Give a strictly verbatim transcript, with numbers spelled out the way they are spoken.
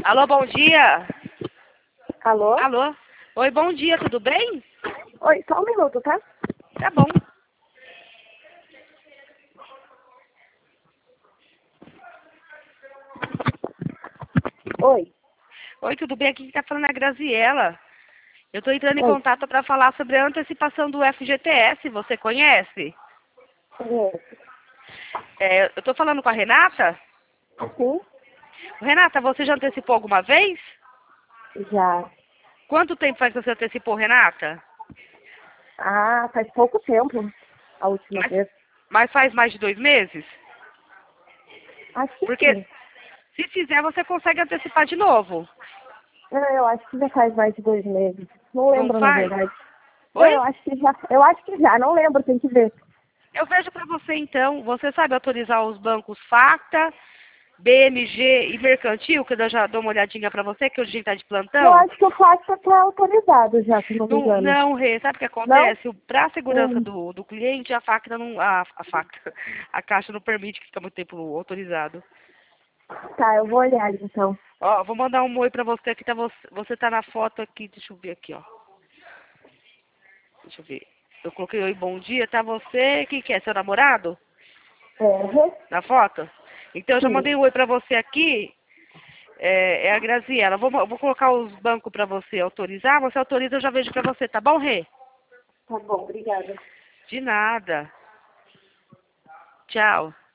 Alô, bom dia. Alô? Alô? Oi, bom dia, tudo bem? Oi, só um minuto, tá? Tá bom. Oi. Oi, tudo bem? Aqui que tá falando é a Graziela. Eu tô entrando em Oi. contato para falar sobre a antecipação do F G T S. Você conhece? Conheço. É, eu tô falando com a Renata? Sim? Renata, você já antecipou alguma vez? Já. Quanto tempo faz que você antecipou, Renata? Ah, faz pouco tempo. A última Mas, vez. mas faz mais de dois meses? Acho que Porque sim. se fizer, você consegue antecipar de novo. Não, eu acho que já faz mais de dois meses. Não Não lembro, na faz? verdade. Não, Oi? eu acho que já. Eu acho que já, não lembro, tem que ver. Eu vejo para você então, você sabe autorizar os bancos Facta, B M G e Mercantil, que eu já dou uma olhadinha para você, que hoje a gente tá de Eu plantão? acho que o Fátima tá autorizado já, se não me Não, engano. não, Rê, sabe o que Não? acontece? Para a segurança Hum. do, do cliente, a Facta não, a, a Facta, a Caixa não permite que fique muito tempo autorizado. Tá, eu vou olhar então. Ó, vou mandar um oi para você, que tá você, você tá na foto aqui, deixa eu ver aqui, ó. Deixa eu ver. Eu coloquei oi, bom dia, tá você, quem que é, seu namorado? É, Na foto? Então eu já sim. mandei um oi pra você aqui. É, é a Graziela. Vou, vou colocar os bancos pra você autorizar. Você autoriza, eu já vejo pra você, tá bom, Rê? Tá bom, obrigada. De nada. Tchau.